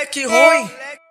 moleque ruim.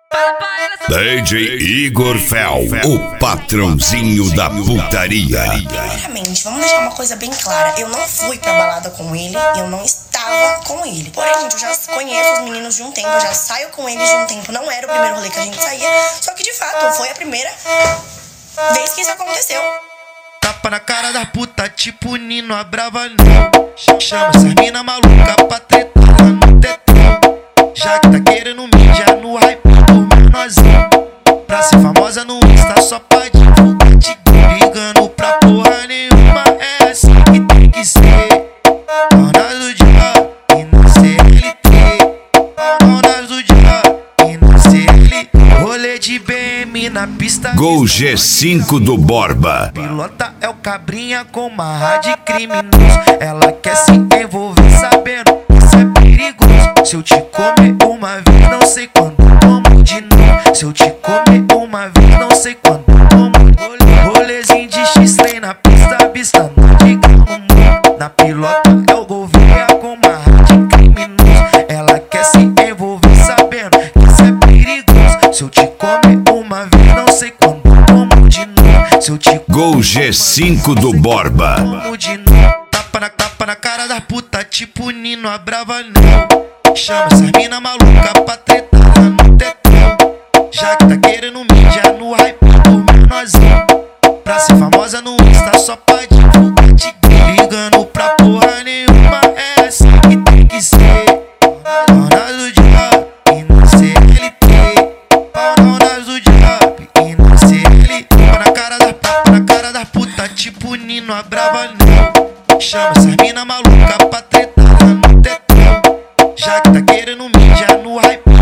DJ Igor Fel, o patrãozinho da putaria. Primeiramente, vamos deixar uma coisa bem clara. Eu não fui pra balada com ele, eu não estava com ele. Porém, gente, eu já conheço os meninos de um tempo, eu já saio com eles de um tempo. Não era o primeiro rolê que a gente saía, só que de fato foi a primeira vez que isso aconteceu. Tapa na cara da puta, tipo Nino, a brava não. Chama essas mina maluca pra tretar lá no tetão. Já que tá querendo mídia no hype do menorzinho. Pra ser famosa no Insta só pra divulgar, te ligando pra porra nenhuma. É assim que tem que ser. Dona do dia e não CLT. Dona do dia e não CLT. Rolê de BM na pista. Gol G5 do Borba. Pilota é o cabrinha com marra de criminoso. Ela quer se envolver sabendo que isso é perigoso. Se eu te comer uma vez, não sei quando como de novo. Se eu te comer uma vez, não sei quando como. Rolezinho de X-Trem na pista, vista no de carro. Na pilota é o Gouveia com marra de criminoso. Ela quer se envolver sabendo que isso é perigoso. Se eu te comer uma vez, não sei quando como de novo. Se eu te Gol G5 do Borba. como de novo. Tapa na cara da puta, tipo Nino, a brava não. Chama essas mina maluca pra tretar lá no tetão. Já que tá querendo mídia no hype do menorzinho. Pra ser famosa no Insta só pra divulgar, te ligando pra porra nenhuma. É assim que tem que ser. Dona do dia e não CLT. Dona do dia e não CLT. Tapa na cara da puta, tipo Nino, a brava não. Chama essas mina maluca pra tretar lá no tetão. Já que tá querendo mídia no hype